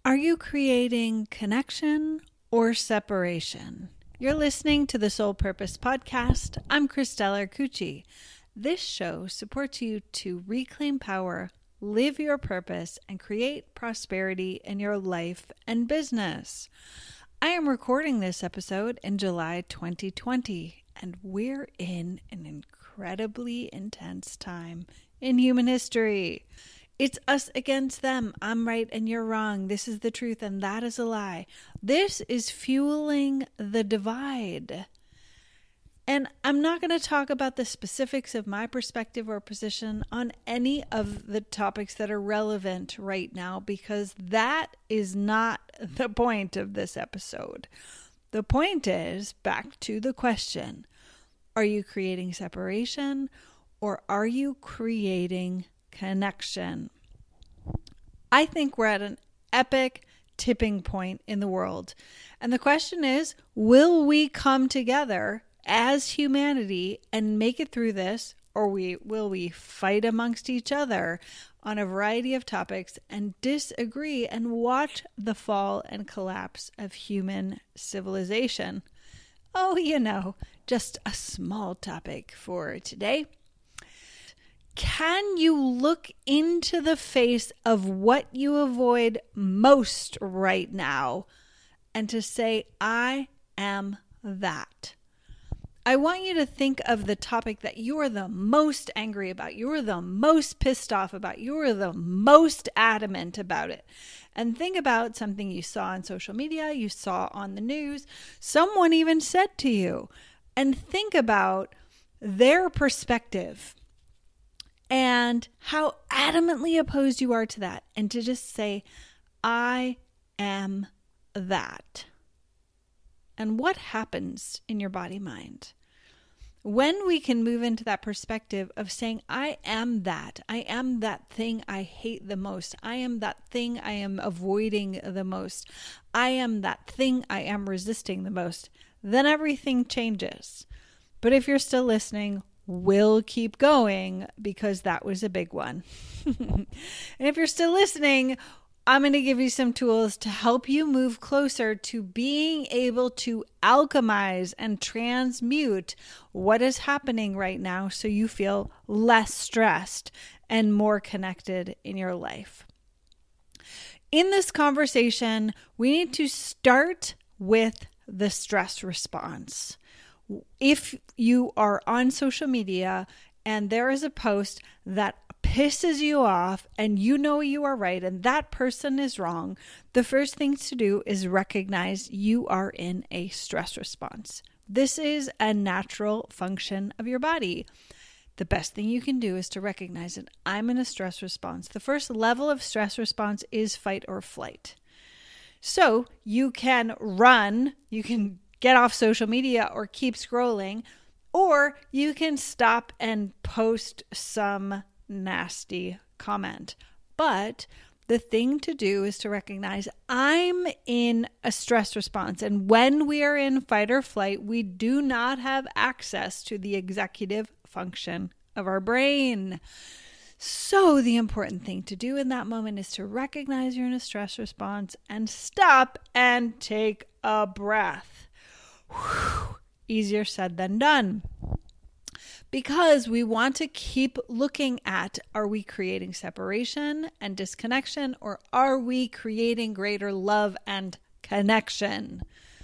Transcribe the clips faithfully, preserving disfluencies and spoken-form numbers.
Are you creating connection or separation? You're listening to the Soul Purpose Podcast. I'm Christella Arcucci. This show supports you to reclaim power, live your purpose, and create prosperity in your life and business. I am recording this episode in July twenty twenty, and we're in an incredibly intense time in human history. It's us against them. I'm right and you're wrong. This is the truth and that is a lie. This is fueling the divide. And I'm not going to talk about the specifics of my perspective or position on any of the topics that are relevant right now, because that is not the point of this episode. The point is, back to the question, are you creating separation or are you creating connection? I think we're at an epic tipping point in the world. And the question is, will we come together as humanity and make it through this, or we will we fight amongst each other on a variety of topics and disagree and watch the fall and collapse of human civilization? Oh, you know, just a small topic for today. Can you look into the face of what you avoid most right now and to say, I am that? I want you to think of the topic that you are the most angry about, you are the most pissed off about, you are the most adamant about it. And think about something you saw on social media, you saw on the news, someone even said to you, and think about their perspective and how adamantly opposed you are to that. And to just say, I am that. And what happens in your body mind? When we can move into that perspective of saying, I am that. I am that thing I hate the most. I am that thing I am avoiding the most. I am that thing I am resisting the most. Then everything changes. But if you're still listening, we'll keep going because that was a big one. And if you're still listening, I'm going to give you some tools to help you move closer to being able to alchemize and transmute what is happening right now so you feel less stressed and more connected in your life. In this conversation, we need to start with the stress response. If you are on social media and there is a post that pisses you off and you know you are right and that person is wrong, the first thing to do is recognize you are in a stress response. This is a natural function of your body. The best thing you can do is to recognize that I'm in a stress response. The first level of stress response is fight or flight. So you can run, you can get off social media or keep scrolling, or you can stop and post some nasty comment. But the thing to do is to recognize I'm in a stress response. And when we are in fight or flight, we do not have access to the executive function of our brain. So the important thing to do in that moment is to recognize you're in a stress response and stop and take a breath. Whew. Easier said than done. Because we want to keep looking at, are we creating separation and disconnection, or are we creating greater love and connection?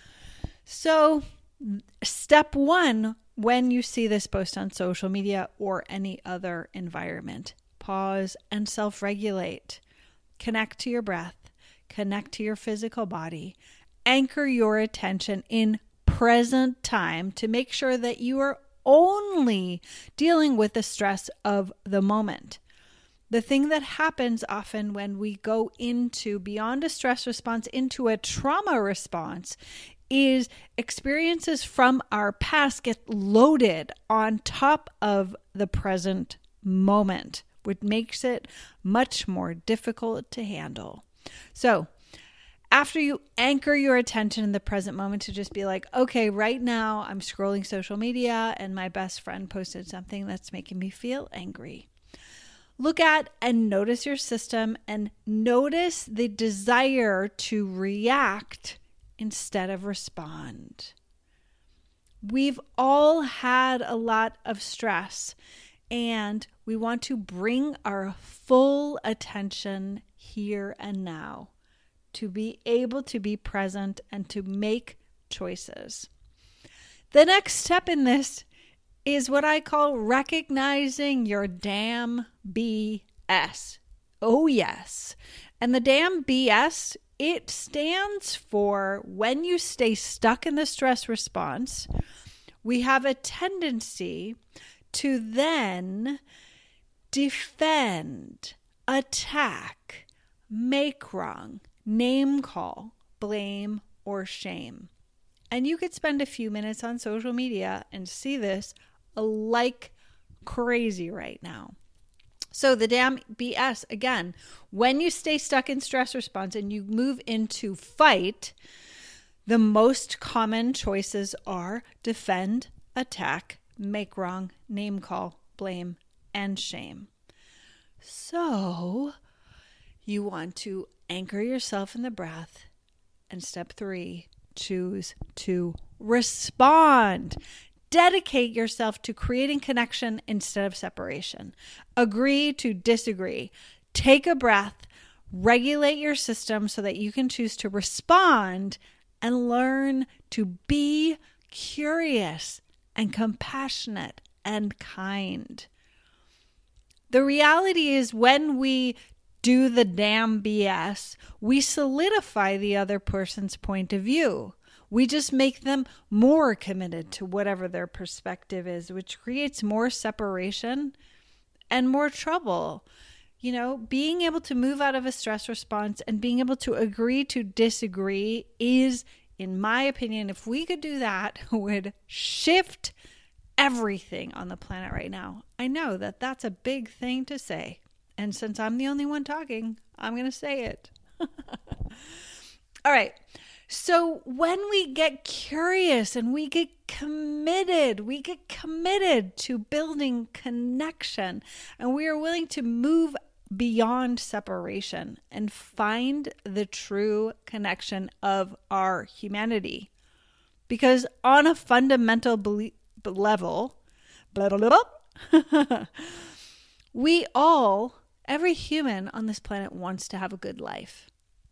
So step one, when you see this post on social media or any other environment, pause and self-regulate. Connect to your breath, connect to your physical body, anchor your attention in present time to make sure that you are only dealing with the stress of the moment. The thing that happens often when we go into beyond a stress response into a trauma response is experiences from our past get loaded on top of the present moment, which makes it much more difficult to handle. So after you anchor your attention in the present moment to just be like, okay, right now I'm scrolling social media and my best friend posted something that's making me feel angry. Look at and notice your system and notice the desire to react instead of respond. We've all had a lot of stress, and we want to bring our full attention here and now to be able to be present and to make choices. The next step in this is what I call recognizing your damn B S. Oh, yes. And the damn B S, it stands for when you stay stuck in the stress response, we have a tendency to then defend, attack, make wrong, name call, blame, or shame. And you could spend a few minutes on social media and see this like crazy right now. So the damn B S, again, when you stay stuck in stress response and you move into fight, the most common choices are defend, attack, make wrong, name call, blame, and shame. So you want to anchor yourself in the breath. And step three, choose to respond. Dedicate yourself to creating connection instead of separation. Agree to disagree. Take a breath. Regulate your system so that you can choose to respond and learn to be curious and compassionate and kind. The reality is when we do the damn B S, we solidify the other person's point of view. We just make them more committed to whatever their perspective is, which creates more separation and more trouble. You know, being able to move out of a stress response and being able to agree to disagree is, in my opinion, if we could do that, would shift everything on the planet right now. I know that that's a big thing to say. And since I'm the only one talking, I'm going to say it. All right. So when we get curious and we get committed, we get committed to building connection, and we are willing to move beyond separation and find the true connection of our humanity. Because on a fundamental belief level, blah, blah, blah, we all, every human on this planet wants to have a good life.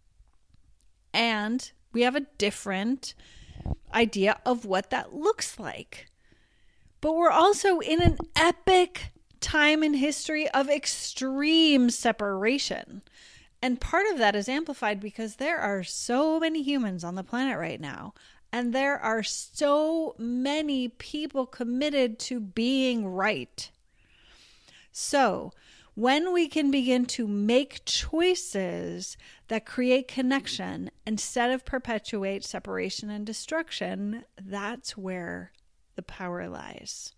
And we have a different idea of what that looks like. But we're also in an epic time in history of extreme separation. And part of that is amplified because there are so many humans on the planet right now. And there are so many people committed to being right. So when we can begin to make choices that create connection instead of perpetuate separation and destruction, that's where the power lies.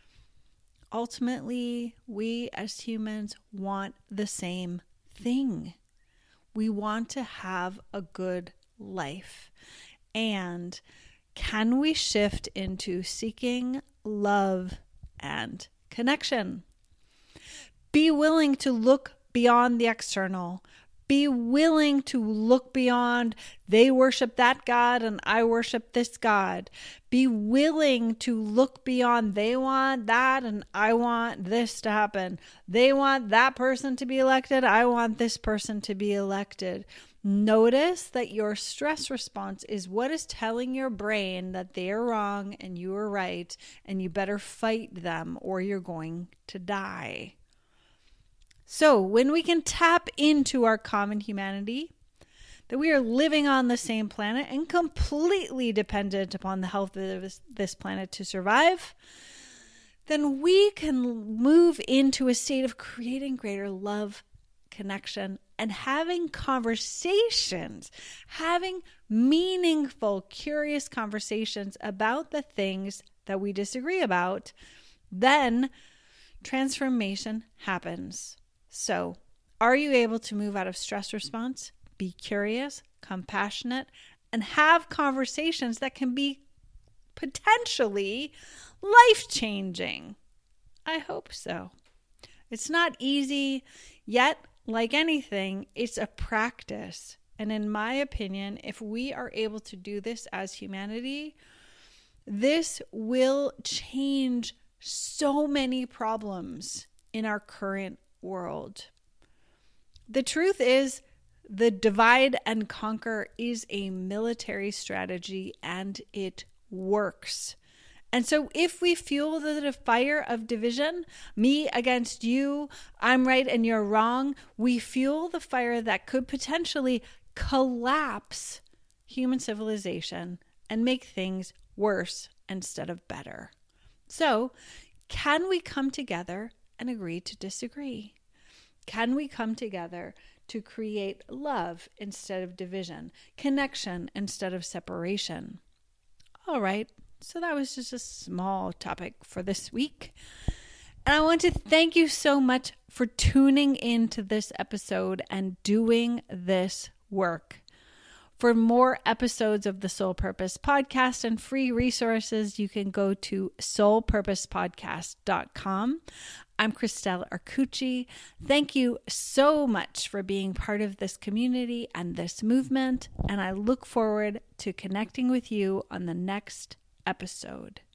Ultimately, we as humans want the same thing. We want to have a good life. And can we shift into seeking love and connection? Be willing to look beyond the external. Be willing to look beyond, they worship that God and I worship this God. Be willing to look beyond, they want that and I want this to happen. They want that person to be elected. I want this person to be elected. Notice that your stress response is what is telling your brain that they are wrong and you are right, and you better fight them or you're going to die. So when we can tap into our common humanity, that we are living on the same planet and completely dependent upon the health of this, this planet to survive, then we can move into a state of creating greater love, connection, and having conversations, having meaningful, curious conversations about the things that we disagree about. Then transformation happens. So, are you able to move out of stress response, be curious, compassionate, and have conversations that can be potentially life-changing? I hope so. It's not easy, yet, like anything, it's a practice. And in my opinion, if we are able to do this as humanity, this will change so many problems in our current world. The truth is, the divide and conquer is a military strategy and it works. And so if we fuel the fire of division, me against you, I'm right and you're wrong, we fuel the fire that could potentially collapse human civilization and make things worse instead of better. So, can we come together and agree to disagree? Can we come together to create love instead of division, connection instead of separation? All right, so that was just a small topic for this week. And I want to thank you so much for tuning into this episode and doing this work. For more episodes of the Soul Purpose Podcast and free resources, you can go to soul purpose podcast dot com. I'm Christelle Arcucci. Thank you so much for being part of this community and this movement, and I look forward to connecting with you on the next episode.